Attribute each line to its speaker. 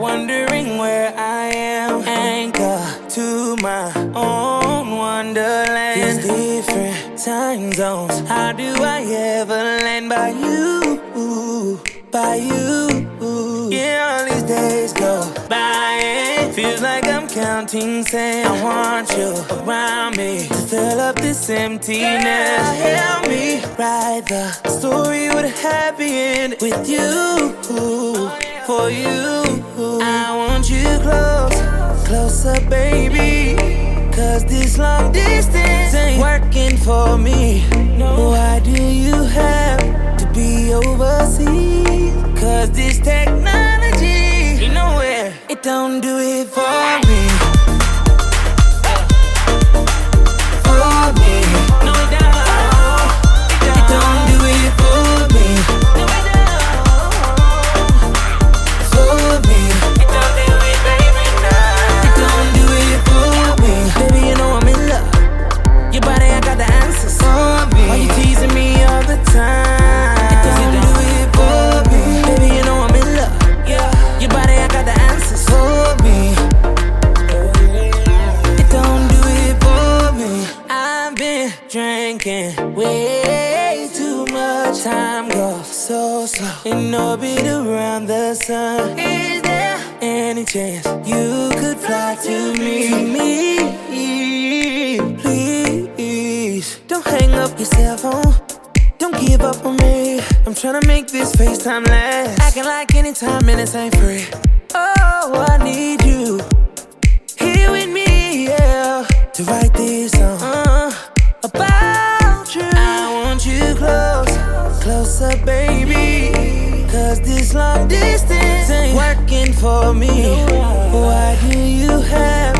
Speaker 1: wondering where I am. Anchor to my own wonderland. These different time zones, how do I ever land by you? By you. Yeah, all these days go by. It feels like I'm counting sand. I want you around me to fill up this emptiness. Yeah, help me write the story with a happy end with you. For you, I want you closer, baby. Cause this long distance ain't working for me. Why do you have to be overseas? Cause this technology, you know where it don't do it for me. For me. No, it don't. It don't do it for me. No, it don't. For me. It don't do it, baby, no. It don't do it for me. Baby, you know I'm in love. Your body, I got the answers for me. Why you teasing me all the time? It don't do it for me. Baby, you know I'm in love. Yeah. Your body, I got the answers for me. It don't do it for me. I've been drinking way too much. Time goes so slow in orbit around the sun. Is there any chance you could fly to me? Please, don't hang up your cell phone. Don't give up on me. I'm tryna make this FaceTime last. Acting like anytime minutes ain't free. Oh, I need you here with me, yeah, to write this song about you. I want you closer, baby. Cause this long distance ain't working for me. Why do you have